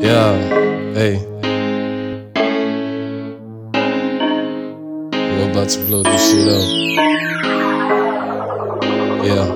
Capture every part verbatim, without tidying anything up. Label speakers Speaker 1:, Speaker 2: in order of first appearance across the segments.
Speaker 1: Yeah, hey. We're about to blow this shit up. Yeah.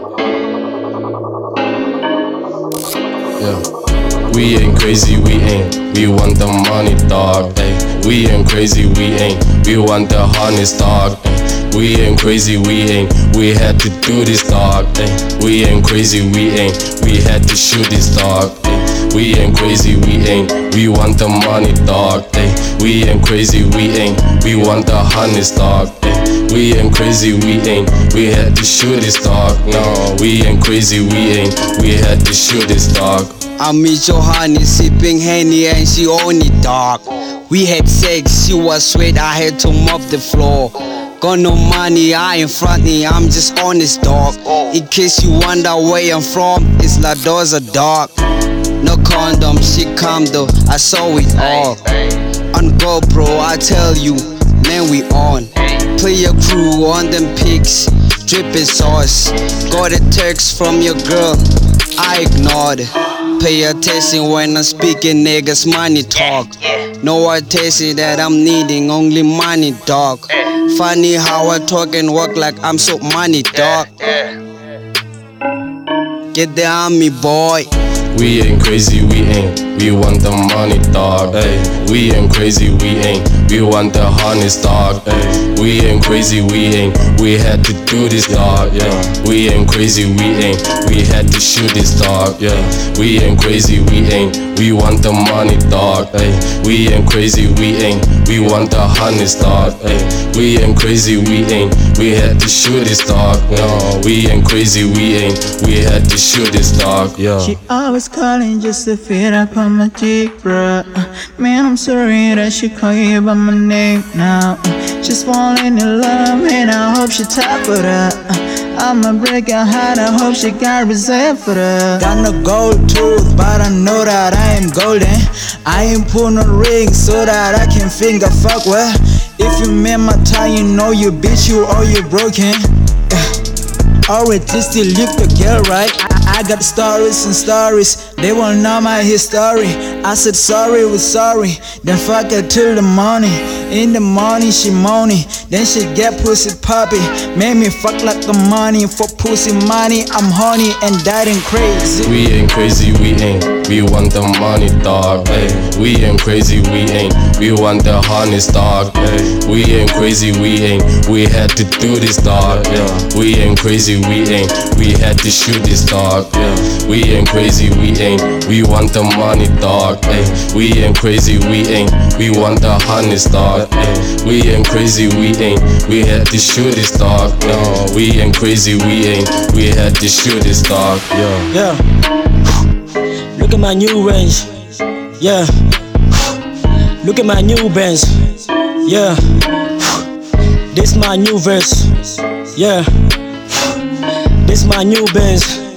Speaker 1: Yeah. We ain't crazy, we ain't. We want the money, dog. Ay. We ain't crazy, we ain't. We want the harness, dog. Ay. We ain't crazy, we ain't. We had to do this, dog. Ay. We ain't crazy, we ain't. We had to shoot this, dog. Ay. We ain't crazy, we ain't. We want the money, dog. Ay. We ain't crazy, we ain't. We want the harness, dog. Ay. We ain't crazy, we ain't. We had to shoot this, dog. No, we ain't crazy, we ain't. We had to shoot this, dog.
Speaker 2: I meet Johanny sipping Henny and she own it, dog. We had sex, she was sweat, I had to mop the floor. Got no money, I ain't frontin', I'm just honest, dog. In case you wonder where I'm from, it's La Doza, dog. No condom, she come though, I saw it all. On GoPro, I tell you, man, we on. Play your crew on them pics, drippin' sauce. Got a text from your girl, I ignored it. Pay attention when I'm speaking, niggas money talk. No attention that I'm needing, only money, dog. Funny how I talk and walk like I'm so money, dog. Get the army, boy.
Speaker 1: We ain't crazy, we ain't. We want the money, dog. Ay. We ain't crazy, we ain't. We want the harness, dog. Ay. We ain't crazy, we ain't. We had to do this, dog. Yeah. We ain't crazy, we ain't. We had to shoot this, dog. Yeah. We ain't crazy, we ain't. We want the money, dog. Ay. We ain't crazy, we ain't. We want the harness, dog. Ay. We ain't crazy, we ain't. We had to shoot this, dog. No, we ain't crazy, we ain't. We had to shoot this, dog. Yeah.
Speaker 3: She always calling just to fit up on my cheek, bruh. uh, Man, I'm sorry that she call you by my name now. uh, She's falling in love and I hope she top for that. uh, I'ma break her heart, I hope she got reserved for that. Got no gold tooth, but I know that I am golden. I ain't pull no ring so that I can finger fuck with. If you met my time, you know you bitch, you or you broken. Or at least you look the girl right. I, I got stories and stories, they won't know my history. I said sorry with sorry, then fuck her till the morning. In the morning she moaning, then she get pussy poppy. Made me fuck like the money, for pussy money I'm horny and that ain't crazy.
Speaker 1: We ain't crazy, we ain't. We want the money, dog. Ay. We ain't crazy, we ain't. We want the harness, dog. Ay. We ain't crazy, we ain't. We had to do this, dog. Yeah. We ain't crazy, we ain't. We had to shoot this, dog. Yeah. We ain't crazy, we ain't. We want the money, dog. Ay. We ain't crazy, we ain't. We want the harness, dog. Ay. We ain't crazy, we ain't. We had to shoot this, dog. No, we ain't crazy, we ain't. We had to shoot this, dog. Yeah.
Speaker 4: Yeah. Look at my new range. Yeah. Look at my new Benz. Yeah. This my new verse. Yeah. This my new Benz.